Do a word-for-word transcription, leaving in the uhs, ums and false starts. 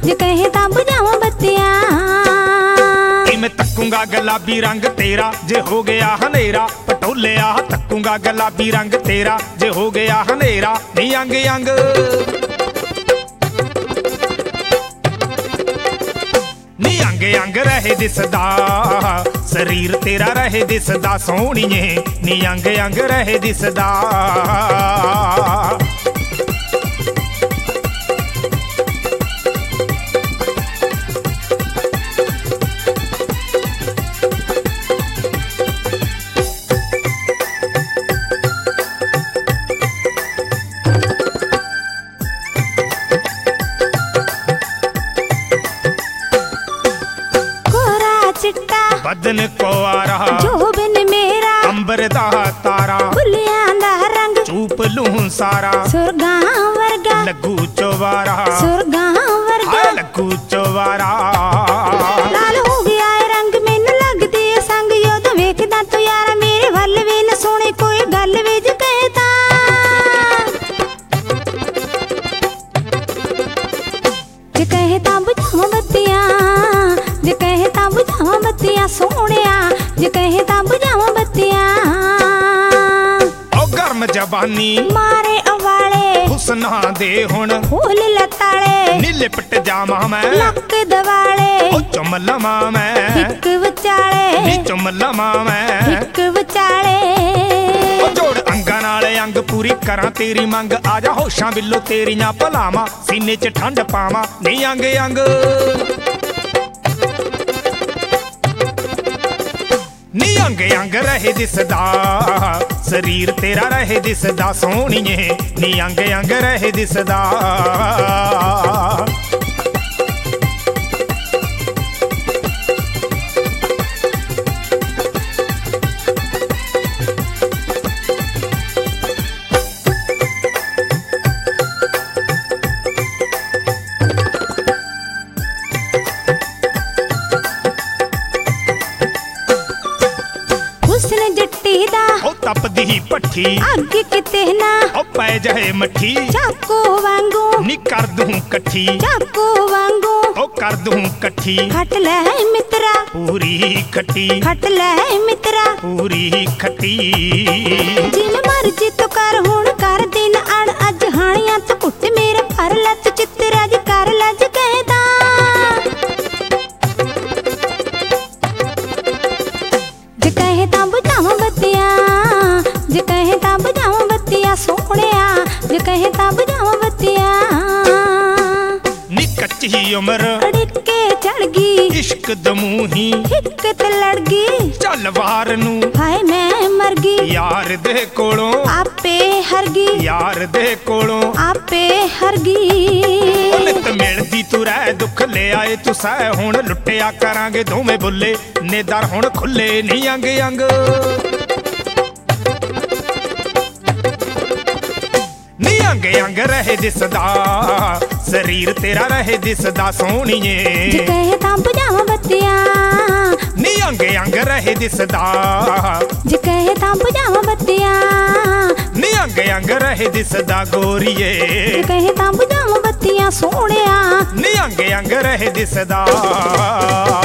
जे कहे तां बुझावां बत्तियां। मैं तकूंगा गुलाबी रंग तेरा जे हो गया हनेरा, पटोलिया तकूंगा गुलाबी रंग तेरा जे हो गया हनेरा। नी अंग अंग नी अंग अंग रहे दिसदा, शरीर तेरा रहे दिसदा सोहणीए। नी अंग अंग रहे दिसदा। बदन को आ रहा जो बिन मेरा अंबर दा तारा, फुलियां दा रंग चूप लूं सारा। सुरगां वर्गा लगू चोवारा, सुरगां वर्गा हाय लगू चोवारा। लाल हो गया है रंग मैनू लगदी है संग, योद वेखदा तू यारा मेरे वल वे न सोने कोई गल वे जे कहे तां। जे कहे तां बुझावां बत्तियां, जे कहे तां बुझावां बत्तियां सोहणिया। जे कहे तां बुझावां बत्तियां। ओ गर्म जवानी मारे अवाले हुस्ना दे हुण फूल लताले। नी लिपट जावां मैं लक दवाले ओ चुम लवां मैं हिक विचाले। नी चुम लवां मैं हिक विचाले। ओ जोड़ अंगां नाल अंग पूरी करां तेरी मंग, आजा होशां बिल्लो तेरियां भलावां सीने च ठंड पावां। नी अंग अंग नी अंग अंग रहे दिसदा, शरीर तेरा रहे दिसदा सोहणीए। नी अंग अंग रहे दिसदा। हुस्न जट्टी दा ओ तपदी पट्ठी, अग किते ना ओ पै जाए मट्ठी। चाकू वांगू नी कर दूं कट्ठी, चाकू वांगू ओ कर दूं कट्ठी। खट ले मित्रा पूरी खट्टी, खट ले मित्रा पूरी खट्टी। जिन मर्जी तो कर हुण कर दिन अण अज हाणियां तो कुट मेरे पर लत चित्तरा ज कर लज कहे तां। जे कहे तां बुझावां बत्तियां, जे कहे तां बुझावां बत्तियां सोहणिया। जे कहे तां बुझावां बत्तियां। नी कच्ची उम्र अड़के चढ़ गी इश्क दमूही, हिक ते लड़ गई चल वार नू हाय मैं मर गई। यार दे कोलों आपे हर गई, यार दे कोलों आपे हर गई। नित मिलदी तू रह दुख ले आए तू सह हुण लुटिया करांगे दोवें बुल्ले। ने दर हुण खुले नी अंग अंग नी अंग अंग रहे दिसदा, शरीर तेरा रहे दिसदा सोहणीए। जे कहे तां बुझावां बत्तियां। नी अंग अंग रहे दिसदा, जे कहे तां बुझावां बत्तियां। नी अंग अंग रहे दिसदा गोरीए। जे कहे तां बुझावां बत्तियां सोहणिया। नी अंग अंग रहे दिसदा।